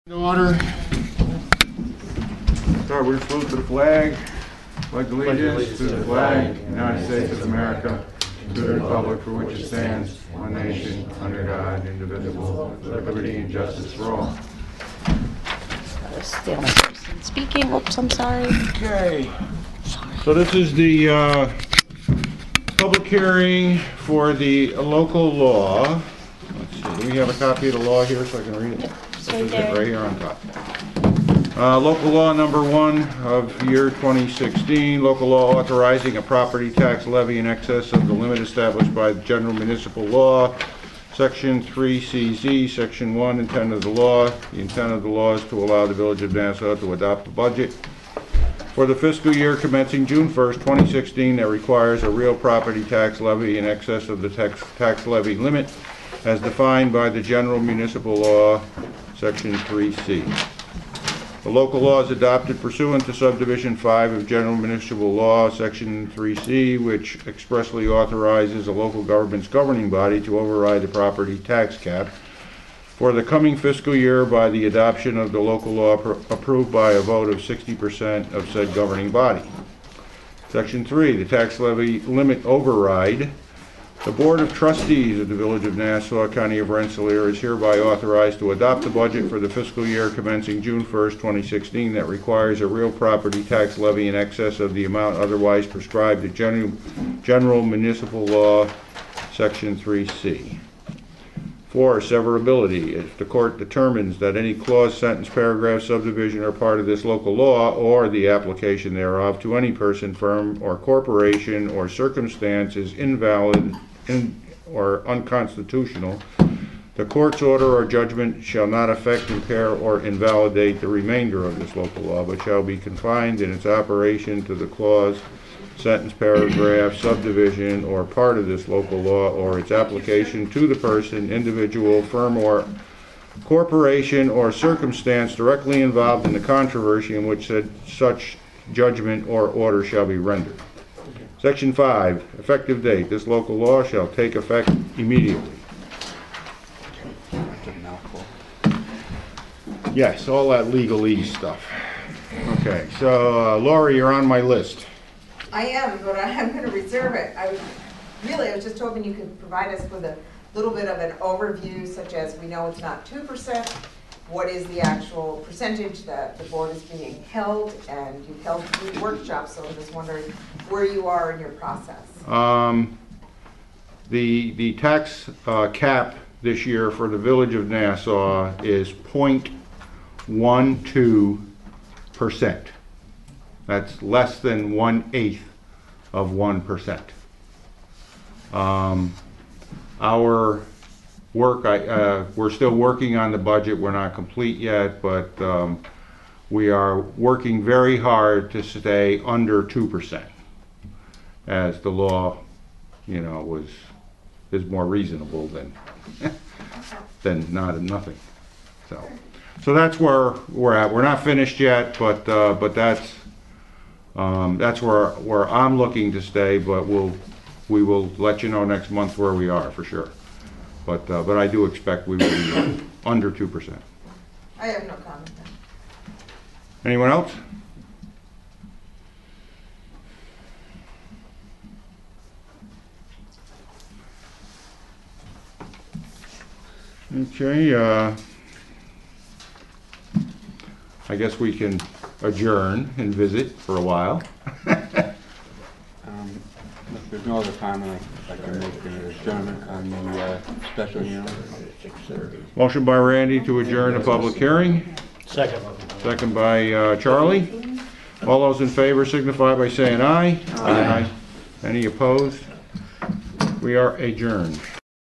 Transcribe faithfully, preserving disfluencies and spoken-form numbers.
Order. Start with a salute to the flag. Pledge allegiance to the flag of the United States of America, to the republic for which it stands, one nation, under God, indivisible, with liberty and justice for all. That's the only person speaking. Oops, I'm sorry. Okay. So this is the uh, public hearing for the local law. Let's see. Do we have a copy of the law here so I can read it? It's This right is it there. right here on top. Uh, local law number one of year twenty sixteen, local law authorizing a property tax levy in excess of the limit established by the general municipal law, section three C Z, section one, intent of the law. The intent of the law is to allow the village of Nassau to adopt a budget for the fiscal year commencing June first, twenty sixteen, that requires a real property tax levy in excess of the tax, tax levy limit as defined by the general municipal law, section three C. The local law is adopted pursuant to subdivision five of general municipal law, section three C, which expressly authorizes a local government's governing body to override the property tax cap for the coming fiscal year by the adoption of the local law approved by a vote of sixty percent of said governing body. Section three, the tax levy limit override. The Board of Trustees of the Village of Nassau, County of Rensselaer, is hereby authorized to adopt the budget for the fiscal year commencing June first, twenty sixteen, that requires a real property tax levy in excess of the amount otherwise prescribed in General, General Municipal Law, Section three C. Four, severability. If the court determines that any clause, sentence, paragraph, subdivision, or part of this local law, or the application thereof to any person, firm, or corporation, or circumstance is invalid in, or unconstitutional, the court's order or judgment shall not affect, impair, or invalidate the remainder of this local law, but shall be confined in its operation to the clause, sentence, paragraph, subdivision, or part of this local law, or its application to the person, individual, firm, or corporation, or circumstance directly involved in the controversy in which said such judgment or order shall be rendered. Section five, effective date. This local law shall take effect immediately. Yes, all that legalese stuff. Okay, so uh, Lori, you're on my list. I am, but I am going to reserve it. I was, really, I was just hoping you could provide us with a little bit of an overview, such as we know it's not two percent. What is the actual percentage that the board is being held? And you've held three workshops, so I'm just wondering where you are in your process. Um, the, the tax uh, cap this year for the Village of Nassau is zero point one two percent. That's less than one-eighth of one percent. Um, our work, I, uh, we're still working on the budget. We're not complete yet, but um, we are working very hard to stay under two percent, as the law, you know, was is more reasonable than than not nothing. So, so that's where we're at. We're not finished yet, but uh, but that's. Um, that's where where I'm looking to stay, but we'll we will let you know next month where we are for sure. But uh, but I do expect we will be uh, under two percent. I have no comment then. Anyone else? Okay. Uh, I guess we can adjourn and visit for a while. Um, if there's no other comment, I can make an adjournment on the uh, special hearing. Motion by Randy to adjourn the public hearing. Second. Second by uh, Charlie. All those in favor signify by saying aye. Aye. Any opposed? We are adjourned.